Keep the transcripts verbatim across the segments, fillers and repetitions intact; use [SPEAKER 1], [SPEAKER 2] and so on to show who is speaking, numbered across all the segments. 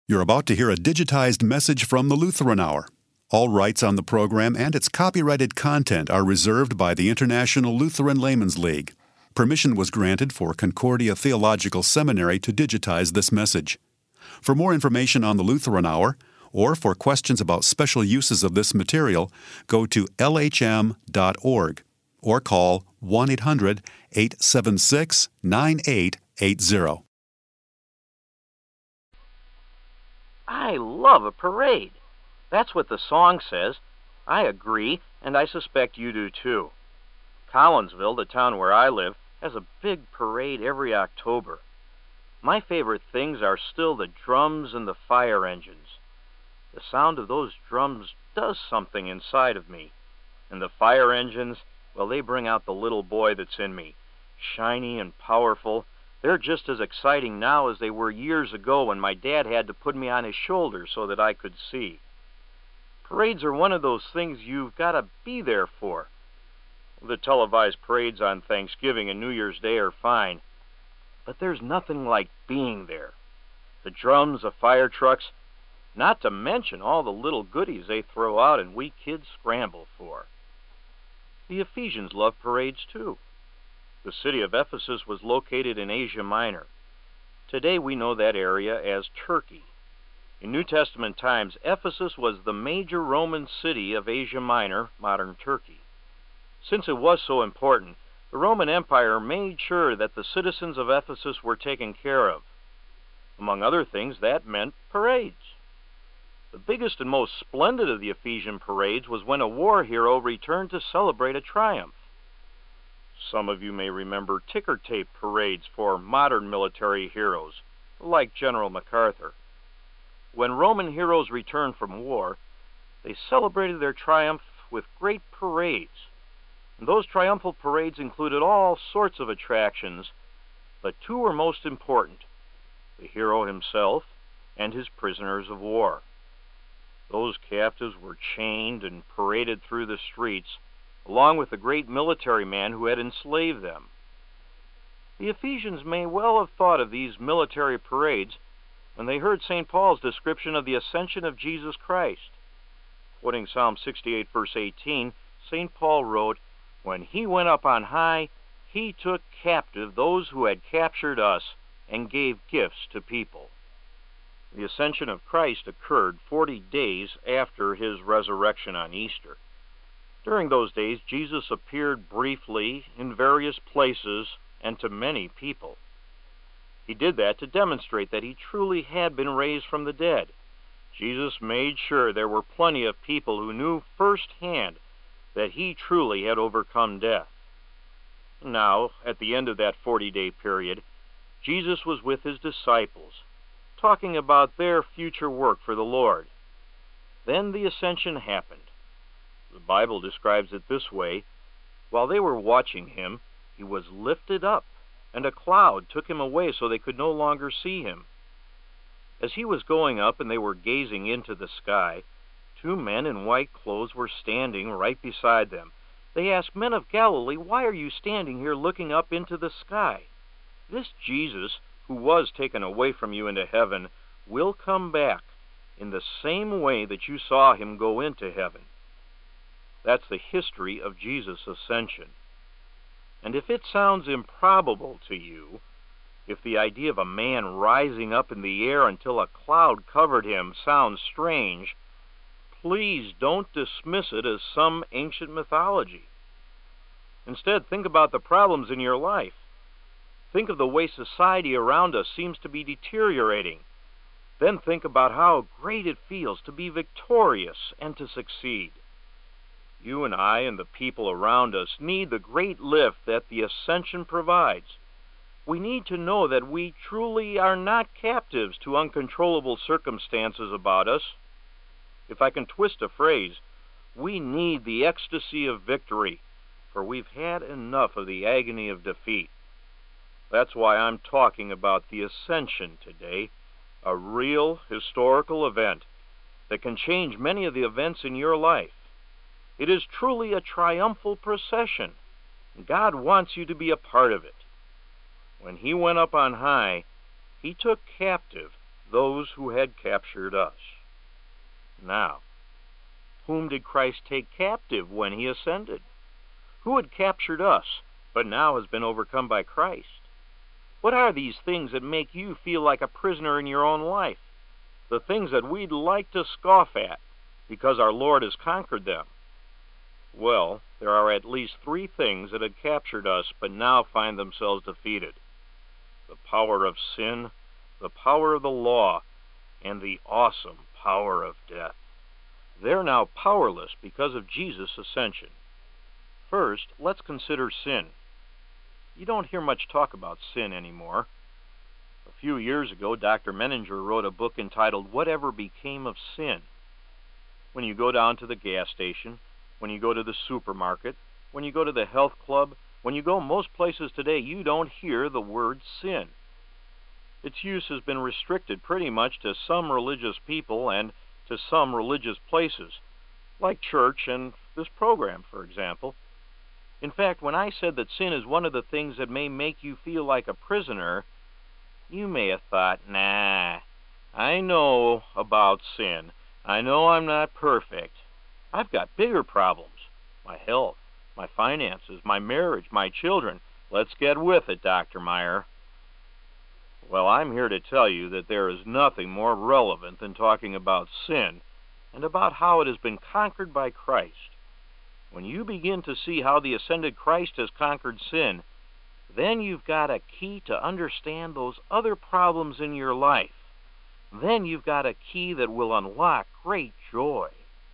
[SPEAKER 1] You're about to hear a digitized message from the Lutheran Hour. All rights on the program and its copyrighted content are reserved by the International Lutheran Laymen's League. Permission was granted for Concordia Theological Seminary to digitize this message. For more information on the Lutheran Hour, or for questions about special uses of this material, go to L H M dot org or call one eight hundred, eight seven six, nine eight eight zero.
[SPEAKER 2] I love a parade. That's what the song says. I agree, and I suspect you do too. Collinsville, the town where I live, has a big parade every October. My favorite things are still the drums and the fire engines. The sound of those drums does something inside of me. And the fire engines, well, they bring out the little boy that's in me. Shiny and powerful. They're just as exciting now as they were years ago when my dad had to put me on his shoulder so that I could see. Parades are one of those things you've got to be there for. The televised parades on Thanksgiving and New Year's Day are fine, but there's nothing like being there. The drums, the fire trucks, not to mention all the little goodies they throw out and we kids scramble for. The Ephesians love parades too. The city of Ephesus was located in Asia Minor. Today we know that area as Turkey. In New Testament times, Ephesus was the major Roman city of Asia Minor, modern Turkey. Since it was so important, the Roman Empire made sure that the citizens of Ephesus were taken care of. Among other things, that meant parades. The biggest and most splendid of the Ephesian parades was when a war hero returned to celebrate a triumph. Some of you may remember ticker tape parades for modern military heroes, like General MacArthur. When Roman heroes returned from war, they celebrated their triumph with great parades. And those triumphal parades included all sorts of attractions, but two were most important: the hero himself and his prisoners of war. Those captives were chained and paraded through the streets, along with the great military man who had enslaved them. The Ephesians may well have thought of these military parades when they heard Saint Paul's description of the ascension of Jesus Christ. Quoting Psalm sixty-eight, verse eighteen, Saint Paul wrote, "When he went up on high, he took captive those who had captured us and gave gifts to people." The ascension of Christ occurred forty days after his resurrection on Easter. During those days, Jesus appeared briefly in various places and to many people. He did that to demonstrate that he truly had been raised from the dead. Jesus made sure there were plenty of people who knew firsthand that he truly had overcome death. Now, at the end of that forty-day period, Jesus was with his disciples, talking about their future work for the Lord. Then the ascension happened. The Bible describes it this way: while they were watching him, he was lifted up, and a cloud took him away so they could no longer see him. As he was going up and they were gazing into the sky, two men in white clothes were standing right beside them. They asked, "Men of Galilee, why are you standing here looking up into the sky? This Jesus, who was taken away from you into heaven, will come back in the same way that you saw him go into heaven." That's the history of Jesus' ascension. And if it sounds improbable to you, if the idea of a man rising up in the air until a cloud covered him sounds strange, please don't dismiss it as some ancient mythology. Instead, think about the problems in your life. Think of the way society around us seems to be deteriorating. Then think about how great it feels to be victorious and to succeed. You and I and the people around us need the great lift that the ascension provides. We need to know that we truly are not captives to uncontrollable circumstances about us. If I can twist a phrase, we need the ecstasy of victory, for we've had enough of the agony of defeat. That's why I'm talking about the ascension today, a real historical event that can change many of the events in your life. It is truly a triumphal procession. God wants you to be a part of it. When he went up on high, he took captive those who had captured us. Now, whom did Christ take captive when he ascended? Who had captured us, but now has been overcome by Christ? What are these things that make you feel like a prisoner in your own life? The things that we'd like to scoff at, because our Lord has conquered them. Well, there are at least three things that had captured us, but now find themselves defeated. The power of sin, the power of the law, and the awesome power of death. They're now powerless because of Jesus' ascension. First, let's consider sin. You don't hear much talk about sin anymore. A few years ago, Doctor Menninger wrote a book entitled Whatever Became of Sin. When you go down to the gas station, when you go to the supermarket, when you go to the health club, when you go most places today, you don't hear the word sin. Its use has been restricted pretty much to some religious people and to some religious places, like church and this program, for example. In fact, when I said that sin is one of the things that may make you feel like a prisoner, you may have thought, nah, I know about sin. I know I'm not perfect. I've got bigger problems. My health, my finances, my marriage, my children. Let's get with it, Doctor Meyer. Well, I'm here to tell you that there is nothing more relevant than talking about sin and about how it has been conquered by Christ. When you begin to see how the ascended Christ has conquered sin, then you've got a key to understand those other problems in your life. Then you've got a key that will unlock great joy.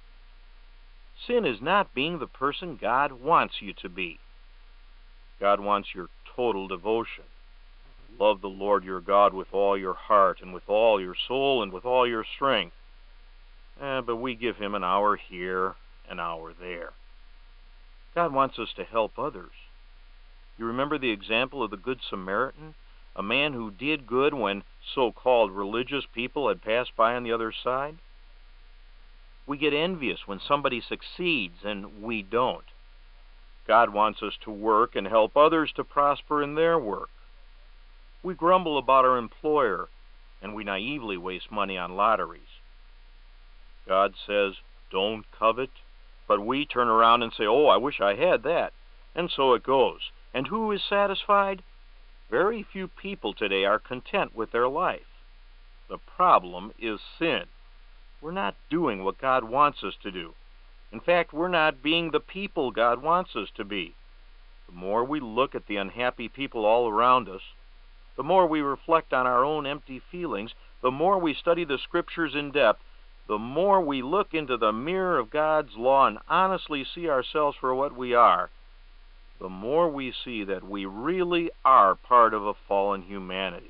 [SPEAKER 2] Sin is not being the person God wants you to be. God wants your total devotion. Love the Lord your God with all your heart and with all your soul and with all your strength. Eh, but we give him an hour here, an hour there. God wants us to help others. You remember the example of the Good Samaritan, a man who did good when so-called religious people had passed by on the other side? We get envious when somebody succeeds and we don't. God wants us to work and help others to prosper in their work. We grumble about our employer, and we naively waste money on lotteries. God says, don't covet, but we turn around and say, oh, I wish I had that. And so it goes. And who is satisfied? Very few people today are content with their life. The problem is sin. We're not doing what God wants us to do. In fact, we're not being the people God wants us to be. The more we look at the unhappy people all around us, the more we reflect on our own empty feelings, the more we study the Scriptures in depth, the more we look into the mirror of God's law and honestly see ourselves for what we are, the more we see that we really are part of a fallen humanity.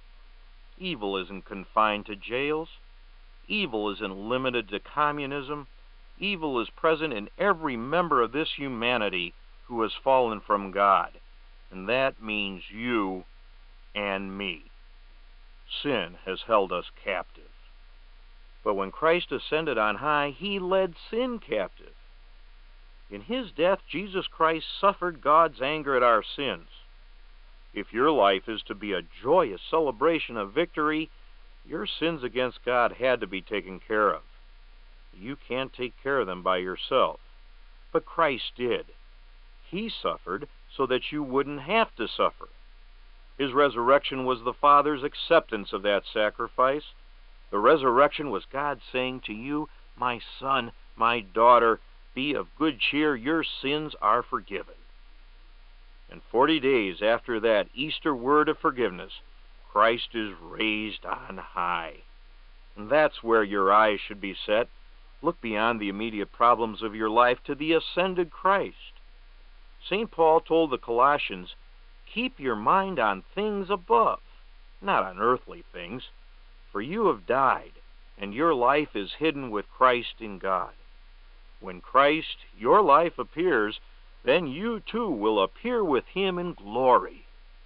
[SPEAKER 2] Evil isn't confined to jails. Evil isn't limited to communism. Evil is present in every member of this humanity who has fallen from God. And that means you and me. Sin has held us captive. But when Christ ascended on high, he led sin captive. In his death, Jesus Christ suffered God's anger at our sins. If your life is to be a joyous celebration of victory, your sins against God had to be taken care of. You can't take care of them by yourself. But Christ did. He suffered so that you wouldn't have to suffer. His resurrection was the Father's acceptance of that sacrifice. The resurrection was God saying to you, my son, my daughter, be of good cheer, your sins are forgiven. And forty days after that Easter word of forgiveness, Christ is raised on high. And that's where your eyes should be set. Look beyond the immediate problems of your life to the ascended Christ. Saint Paul told the Colossians, keep your mind on things above, not on earthly things, for you have died, and your life is hidden with Christ in God. When Christ, your life, appears, then you too will appear with him in glory.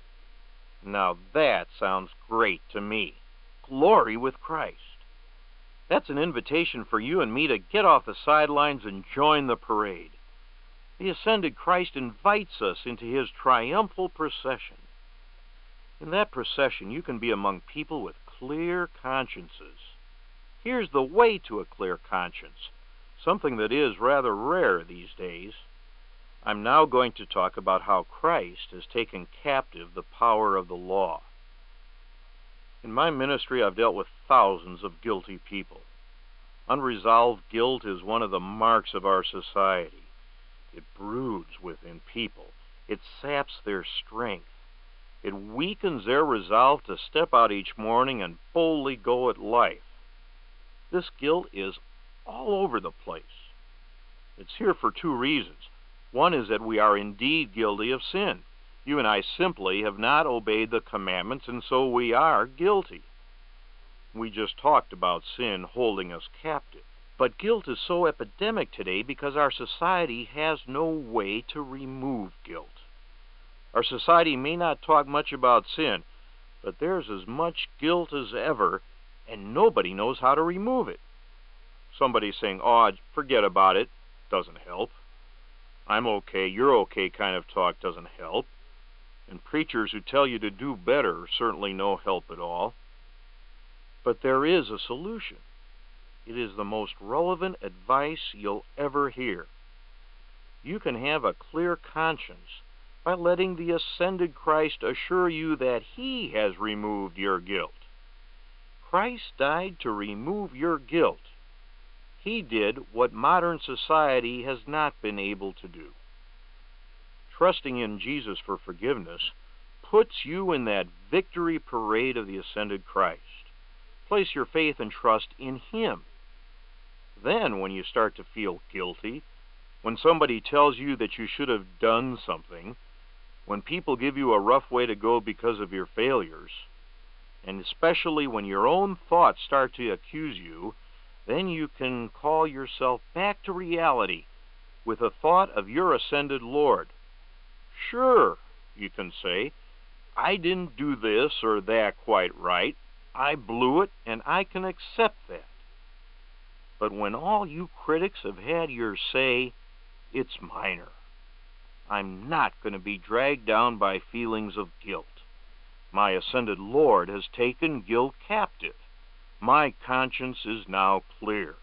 [SPEAKER 2] Now that sounds great to me. Glory with Christ. That's an invitation for you and me to get off the sidelines and join the parade. The ascended Christ invites us into his triumphal procession. In that procession, you can be among people with clear consciences. Here's the way to a clear conscience, something that is rather rare these days. I'm now going to talk about how Christ has taken captive the power of the law. In my ministry, I've dealt with thousands of guilty people. Unresolved guilt is one of the marks of our society. It broods within people. It saps their strength. It weakens their resolve to step out each morning and boldly go at life. This guilt is all over the place. It's here for two reasons. One is that we are indeed guilty of sin. You and I simply have not obeyed the commandments, and so we are guilty. We just talked about sin holding us captive. But guilt is so epidemic today because our society has no way to remove guilt. Our society may not talk much about sin, but there's as much guilt as ever, and nobody knows how to remove it. Somebody saying, "Oh, forget about it," doesn't help. "I'm okay, you're okay" kind of talk doesn't help. And preachers who tell you to do better are certainly no help at all. But there is a solution. It is the most relevant advice you'll ever hear. You can have a clear conscience by letting the ascended Christ assure you that He has removed your guilt. Christ died to remove your guilt. He did what modern society has not been able to do. Trusting in Jesus for forgiveness puts you in that victory parade of the ascended Christ. Place your faith and trust in Him. Then, when you start to feel guilty, when somebody tells you that you should have done something, when people give you a rough way to go because of your failures, and especially when your own thoughts start to accuse you, then you can call yourself back to reality with a thought of your ascended Lord. Sure, you can say, I didn't do this or that quite right. I blew it, and I can accept that. But when all you critics have had your say, it's minor. I'm not going to be dragged down by feelings of guilt. My ascended Lord has taken guilt captive. My conscience is now clear.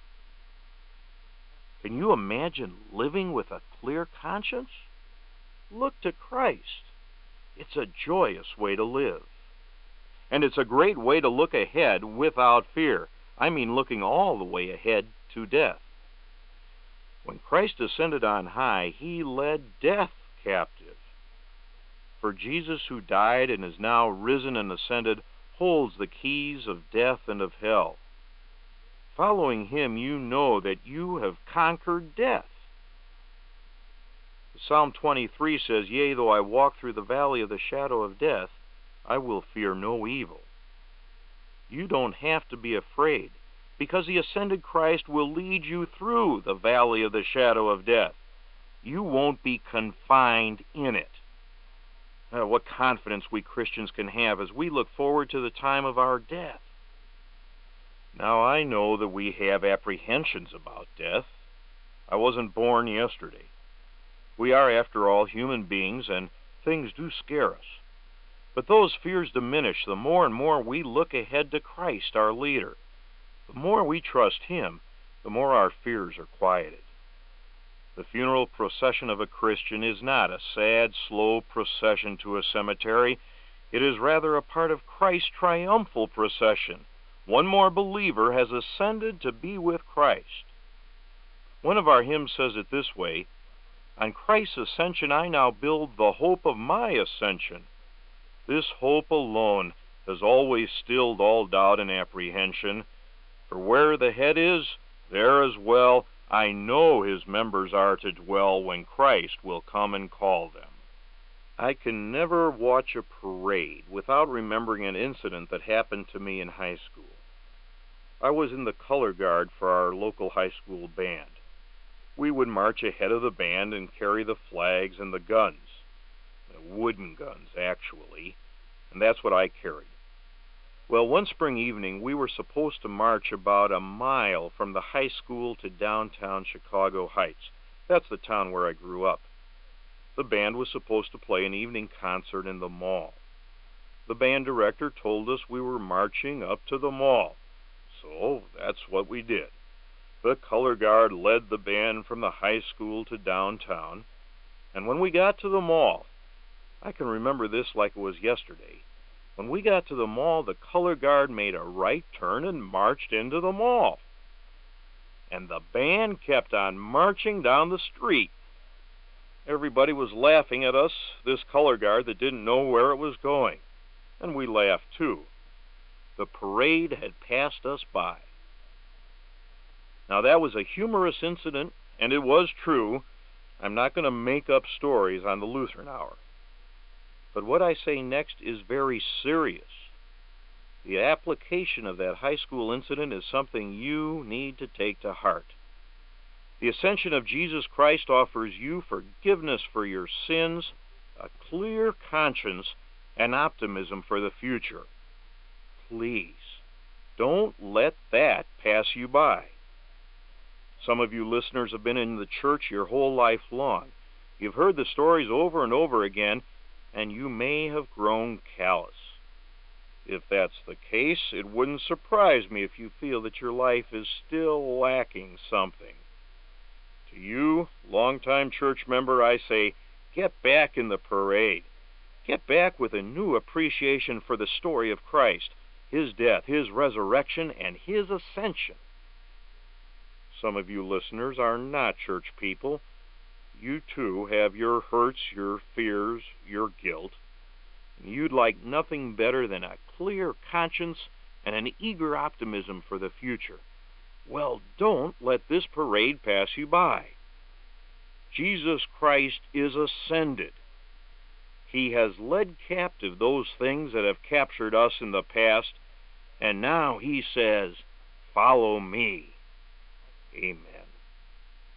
[SPEAKER 2] Can you imagine living with a clear conscience? Look to Christ. It's a joyous way to live. And it's a great way to look ahead without fear. I mean looking all the way ahead to death. When Christ ascended on high, He led death captive. For Jesus, who died and is now risen and ascended, holds the keys of death and of hell. Following Him, you know that you have conquered death. Psalm twenty-three says, Yea, though I walk through the valley of the shadow of death, I will fear no evil. You don't have to be afraid, because the ascended Christ will lead you through the valley of the shadow of death. You won't be confined in it. Uh, what confidence we Christians can have as we look forward to the time of our death. Now, I know that we have apprehensions about death. I wasn't born yesterday. We are, after all, human beings, and things do scare us. But those fears diminish the more and more we look ahead to Christ, our leader. The more we trust Him, the more our fears are quieted. The funeral procession of a Christian is not a sad, slow procession to a cemetery. It is rather a part of Christ's triumphal procession. One more believer has ascended to be with Christ. One of our hymns says it this way, On Christ's ascension I now build the hope of my ascension. This hope alone has always stilled all doubt and apprehension. For where the head is, there as well I know His members are to dwell when Christ will come and call them. I can never watch a parade without remembering an incident that happened to me in high school. I was in the color guard for our local high school band. We would march ahead of the band and carry the flags and the guns. The wooden guns, actually, and that's what I carried. Well, one spring evening, we were supposed to march about a mile from the high school to downtown Chicago Heights. That's the town where I grew up. The band was supposed to play an evening concert in the mall. the band director told us we were marching up to the mall. So that's what we did. The color guard led the band from the high school to downtown, and when we got to the mall, I can remember this like it was yesterday. When we got to the mall, the color guard made a right turn and marched into the mall. And the band kept on marching down the street. Everybody was laughing at us, this color guard that didn't know where it was going. And we laughed too. The parade had passed us by. Now that was a humorous incident, and it was true. I'm not going to make up stories on the Lutheran Hour. But what I say next is very serious. The application of that high school incident is something you need to take to heart. The ascension of Jesus Christ offers you forgiveness for your sins, a clear conscience, and optimism for the future. Please, don't let that pass you by. Some of you listeners have been in the church your whole life long. You've heard the stories over and over again, and you may have grown callous. If that's the case, it wouldn't surprise me if you feel that your life is still lacking something. To you, longtime church member, I say, get back in the parade. Get back with a new appreciation for the story of Christ, His death, His resurrection, and His ascension. Some of you listeners are not church people. You too have your hurts, your fears, your guilt. And you'd like nothing better than a clear conscience and an eager optimism for the future. Well, don't let this parade pass you by. Jesus Christ is ascended. He has led captive those things that have captured us in the past, and now He says, "Follow me." Amen.